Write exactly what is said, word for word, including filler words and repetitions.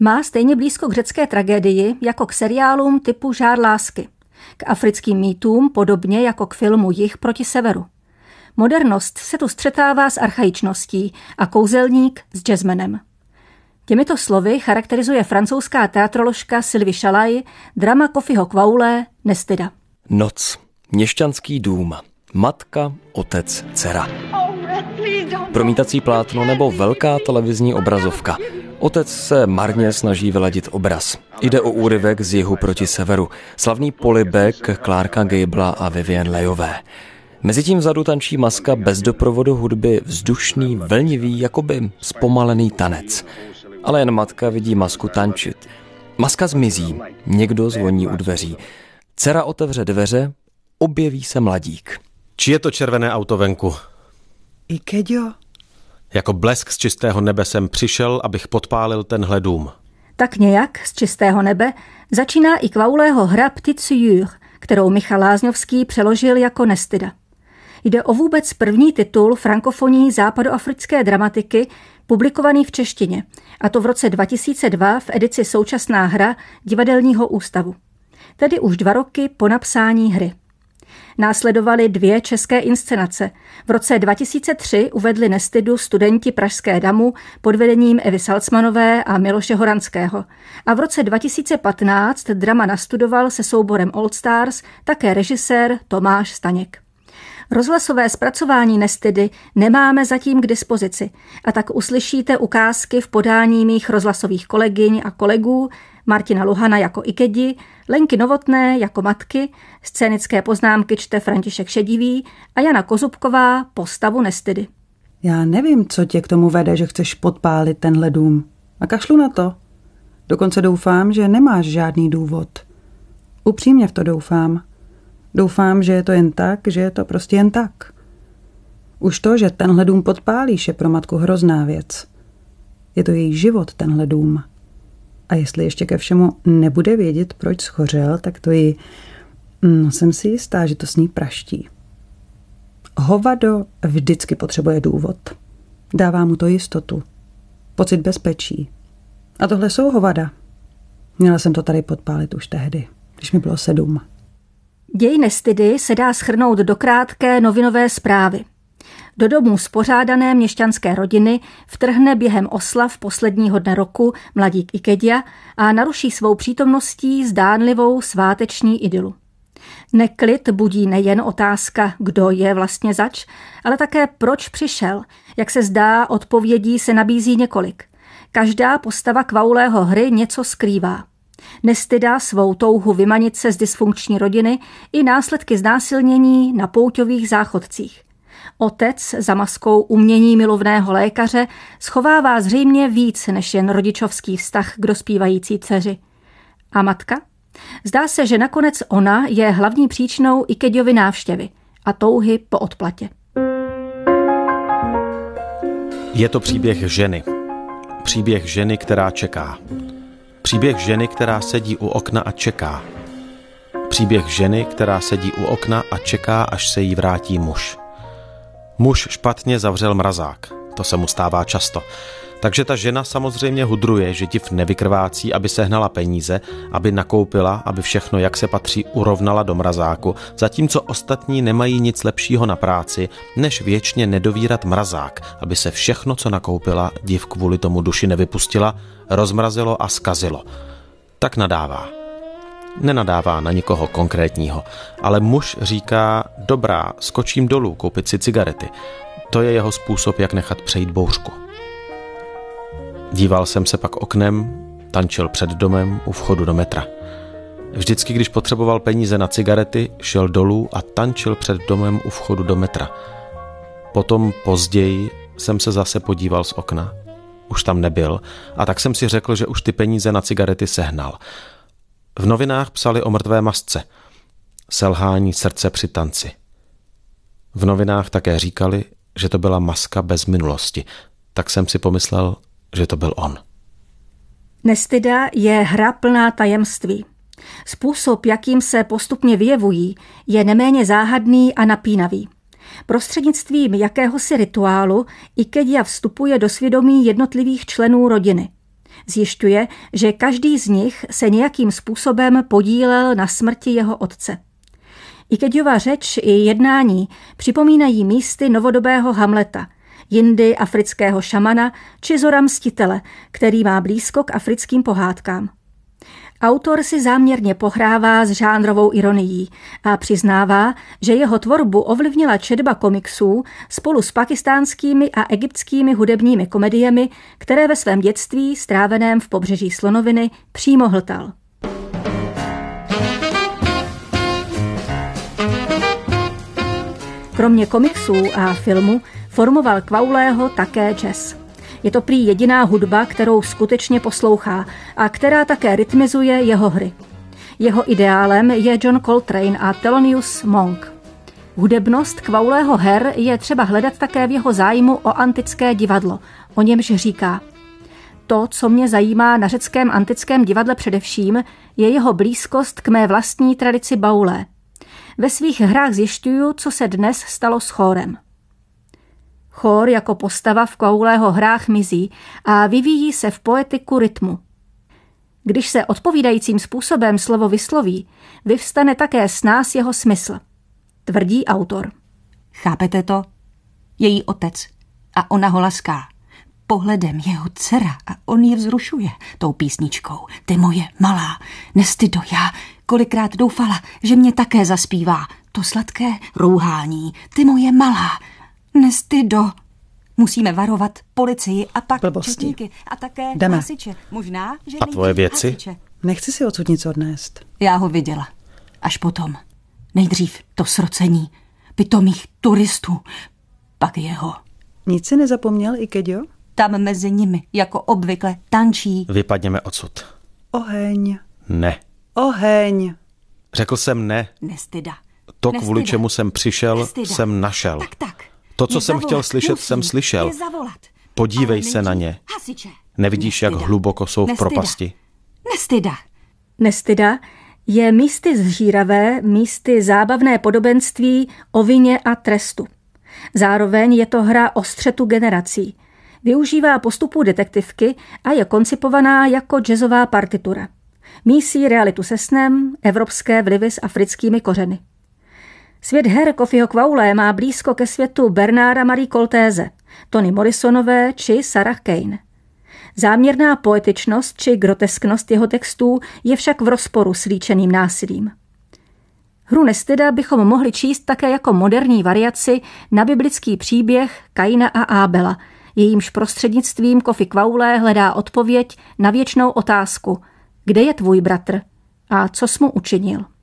Má stejně blízko k řecké tragédii jako k seriálům typu Žár lásky, k africkým mýtům podobně jako k filmu Jih proti severu. Modernost se tu střetává s archaičností a kouzelník s jazzmenem. Těmito slovy charakterizuje francouzská teatroložka Sylvie Chalaï drama Kofiho Kvaulé Nestyda. Noc, měšťanský dům, matka, otec, dcera. Promítací plátno nebo velká televizní obrazovka. Otec se marně snaží vyladit obraz. Jde o úryvek z Jihu proti severu. Slavný polibek Clarka Gablea a Vivien Leighové. Mezitím vzadu tančí maska bez doprovodu hudby, vzdušný, vlnivý, jakoby zpomalený tanec. Ale jen matka vidí masku tančit. Maska zmizí, někdo zvoní u dveří. Dcera otevře dveře, objeví se mladík. Či je to červené auto venku? Ikeďo? Jako blesk z čistého nebe jsem přišel, abych podpálil tenhle dům. Tak nějak z čistého nebe začíná i Kvaulého hra Petite Sœur, kterou Michal Lázňovský přeložil jako Nestyda. Jde o vůbec první titul frankofonní západoafrické dramatiky, publikovaný v češtině, a to v roce dva tisíce dva v edici Současná hra Divadelního ústavu. Tedy už dva roky po napsání hry. Následovaly dvě české inscenace. V roce dva tisíce tři uvedli Nestydu studenti Pražské damu pod vedením Evy Salcmanové a Miloše Horanského. A v roce dva tisíce patnáct drama nastudoval se souborem Old Stars také režisér Tomáš Staněk. Rozhlasové zpracování Nestydy nemáme zatím k dispozici a tak uslyšíte ukázky v podání mých rozhlasových kolegyň a kolegů, Martina Luhana jako Ikedi, Lenky Novotné jako matky, scénické poznámky čte František Šedivý a Jana Kozubková postavu Nestydy. Já nevím, co tě k tomu vede, že chceš podpálit tenhle dům. A kašlu na to. Dokonce doufám, že nemáš žádný důvod. Upřímně v to doufám. Doufám, že je to jen tak, že je to prostě jen tak. Už to, že tenhle dům podpálíš, je pro matku hrozná věc. Je to její život, tenhle dům. A jestli ještě ke všemu nebude vědět, proč schořel, tak to ji... No, jsem si jistá, že to s ní praští. Hovado vždycky potřebuje důvod. Dává mu to jistotu. Pocit bezpečí. A tohle jsou hovada. Měla jsem to tady podpálit už tehdy, když mi bylo sedm. Děj Nestydy se dá shrnout do krátké novinové zprávy. Do domu spořádané měšťanské rodiny vtrhne během oslav posledního dne roku mladík Ikedia a naruší svou přítomností zdánlivou sváteční idylu. Neklid budí nejen otázka, kdo je vlastně zač, ale také proč přišel. Jak se zdá, odpovědí se nabízí několik. Každá postava Kvaulého hry něco skrývá. Nestyda svou touhu vymanit se z dysfunkční rodiny i následky znásilnění na pouťových záchodcích. Otec za maskou umění milovného lékaře schovává zřejmě víc než jen rodičovský vztah k dospívající dceři. A matka? Zdá se, že nakonec ona je hlavní příčinou Ikediovy návštěvy a touhy po odplatě. Je to příběh ženy. Příběh ženy, která čeká. Příběh ženy, která sedí u okna a čeká. Příběh ženy, která sedí u okna a čeká, až se jí vrátí muž. Muž špatně zavřel mrazák. To se mu stává často. Takže ta žena samozřejmě hudruje, že div nevykrvácí, aby sehnala peníze, aby nakoupila, aby všechno, jak se patří, urovnala do mrazáku, zatímco ostatní nemají nic lepšího na práci, než věčně nedovírat mrazák, aby se všechno, co nakoupila, div kvůli tomu duši nevypustila, rozmrazilo a zkazilo. Tak nadává. Nenadává na nikoho konkrétního, ale muž říká, dobrá, skočím dolů, koupit si cigarety. To je jeho způsob, jak nechat přejít bouřku. Díval jsem se pak oknem, tančil před domem u vchodu do metra. Vždycky, když potřeboval peníze na cigarety, šel dolů a tančil před domem u vchodu do metra. Potom později jsem se zase podíval z okna. Už tam nebyl a tak jsem si řekl, že už ty peníze na cigarety sehnal. V novinách psali o mrtvé masce. Selhání srdce při tanci. V novinách také říkali, že to byla maska bez minulosti. Tak jsem si pomyslel, že to byl on. Nestyda je hra plná tajemství. Způsob, jakým se postupně vyjevují, je neméně záhadný a napínavý. Prostřednictvím jakéhosi rituálu Ikedia vstupuje do svědomí jednotlivých členů rodiny. Zjišťuje, že každý z nich se nějakým způsobem podílel na smrti jeho otce. Ikediova řeč i jednání připomínají místy novodobého Hamleta, jindy afrického šamana či Zora Mstitele, který má blízko k africkým pohádkám. Autor si záměrně pohrává s žánrovou ironií a přiznává, že jeho tvorbu ovlivnila četba komiksů spolu s pakistánskými a egyptskými hudebními komediemi, které ve svém dětství, stráveném v pobřeží slonoviny, přímo hltal. Kromě komiksů a filmu formoval Quaulého také jazz. Je to prý jediná hudba, kterou skutečně poslouchá a která také rytmizuje jeho hry. Jeho ideálem je John Coltrane a Thelonious Monk. Hudebnost Quaulého her je třeba hledat také v jeho zájmu o antické divadlo, o němž říká: to, co mě zajímá na řeckém antickém divadle především, je jeho blízkost k mé vlastní tradici baulé. Ve svých hrách zjišťuju, co se dnes stalo s chórem. Chór jako postava v Quaulého hrách mizí a vyvíjí se v poetiku rytmu. Když se odpovídajícím způsobem slovo vysloví, vyvstane také snáz jeho smysl, tvrdí autor. Chápete to? Její otec a ona ho laská. Pohledem jeho dcera a on ji vzrušuje tou písničkou. Ty moje malá, nestydo, já kolikrát doufala, že mě také zaspívá. To sladké rouhání, ty moje malá, nestydo. Musíme varovat policii a pak četníky a také Jdeme. hasiče. Možná, že A tvoje věci? Hasiče. Nechci si odsud nic odnést. Já ho viděla. Až potom. Nejdřív to srocení pitomých turistů, pak jeho. Nic si nezapomněl, Ikedio? Tam mezi nimi, jako obvykle, tančí. Vypadněme odsud. Oheň. Ne. Oheň. Řekl jsem ne. Nestyda. To, Nestyda. kvůli čemu jsem přišel, Nestyda. jsem našel. Tak, tak. To, co Je jsem zavolat. chtěl slyšet, Musím jsem slyšel. je zavolat. Podívej Ale se na nejdřív ně. hasiče. Nevidíš, jak Nestyda. hluboko jsou v Nestyda. propasti? Nestyda. Nestyda je místy zžíravé, místy zábavné podobenství o vině a trestu. Zároveň je to hra o střetu generací. Využívá postupů detektivky a je koncipovaná jako jazzová partitura. Mísí realitu se snem, evropské vlivy s africkými kořeny. Svět her Kofiho Quaule má blízko ke světu Bernarda Marie Coltéze, Toni Morrisonové či Sarah Kane. Záměrná poetičnost či grotesknost jeho textů je však v rozporu s líčeným násilím. Hru Nestyda bychom mohli číst také jako moderní variaci na biblický příběh Kaina a Ábela, jejímž prostřednictvím Kofi Quaule hledá odpověď na věčnou otázku: kde je tvůj bratr a co jsi mu učinil?